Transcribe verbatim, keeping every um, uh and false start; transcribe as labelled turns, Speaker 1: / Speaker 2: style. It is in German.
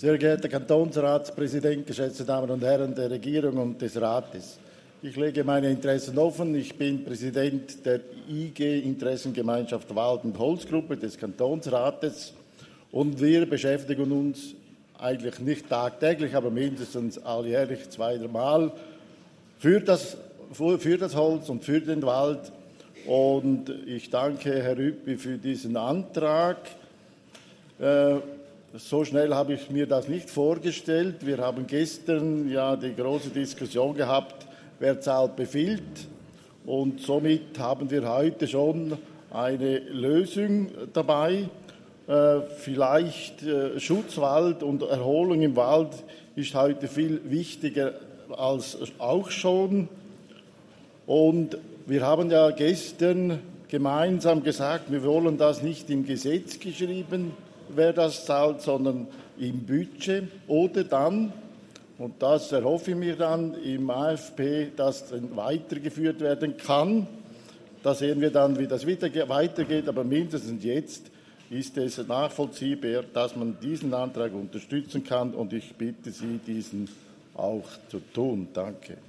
Speaker 1: Sehr geehrter Kantonsratspräsident, geschätzte Damen und Herren der Regierung und des Rates. Ich lege meine Interessen offen. Ich bin Präsident der I G Interessengemeinschaft Wald- und Holzgruppe des Kantonsrates und wir beschäftigen uns eigentlich nicht tagtäglich, aber mindestens alljährlich zweimal für das, für das Holz und für den Wald. Und ich danke Herr Rüppi für diesen Antrag. Äh, So schnell habe ich mir das nicht vorgestellt. Wir haben gestern ja die große Diskussion gehabt, wer zahlt, befiehlt. Und somit haben wir heute schon eine Lösung dabei. Äh, vielleicht äh, Schutzwald und Erholung im Wald ist heute viel wichtiger als auch schon. Und wir haben ja gestern gemeinsam gesagt, wir wollen das nicht im Gesetz geschrieben, wer das zahlt, sondern im Budget oder dann, und das erhoffe ich mir dann, im A F P, das dann weitergeführt werden kann. Da sehen wir dann, wie das weitergeht, aber mindestens jetzt ist es nachvollziehbar, dass man diesen Antrag unterstützen kann und ich bitte Sie, diesen auch zu tun. Danke.